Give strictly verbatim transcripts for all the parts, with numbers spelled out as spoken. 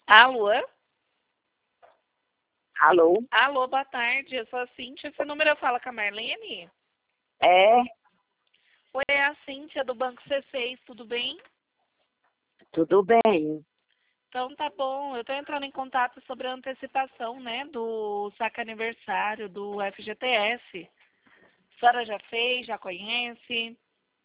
Alô? Alô? Alô, boa tarde. Eu sou a Cíntia. Esse número eu falo com a Marlene? É, Oi, é a Cíntia do Banco C seis, tudo bem? tudo bem. Então tá bom. Eu tô entrando em contato sobre a antecipação, né, do saque aniversário do F G T S. A senhora já fez, já conhece?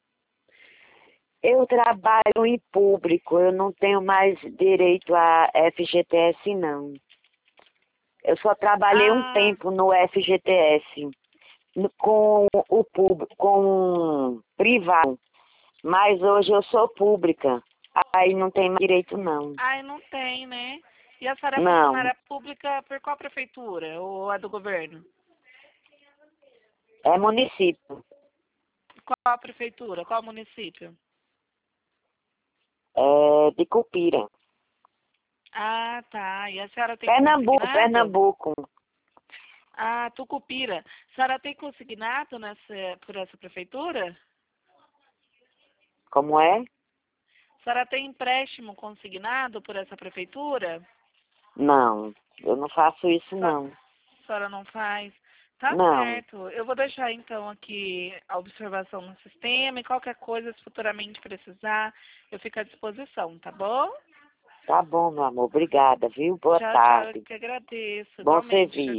Eu trabalho em público, eu não tenho mais direito a F G T S, não. Eu só trabalhei um Ah, tempo no F G T S, no- com o público, com privado, mas hoje eu sou pública, aí não tem mais direito, não. ai, não tem, né? E a senhora é Não, funcionária pública por qual prefeitura? Ou é do governo? é município, Qual prefeitura? Qual município? é de Cupira. Ah, tá. E a senhora tem Pernambuco, consignado? Pernambuco, Ah, Tucupira. A senhora tem consignado nessa, por essa prefeitura? como é? A senhora tem empréstimo consignado por essa prefeitura? Não, eu não faço isso, A não. senhora não faz? Tá Não. certo. Eu vou deixar então aqui a observação no sistema e qualquer coisa, se futuramente precisar, eu fico à disposição, tá bom? Tá bom, meu amor. Obrigada, viu? Boa Tchau, tchau. Eu tarde. que agradeço. Bom Igualmente. Tchau, serviço.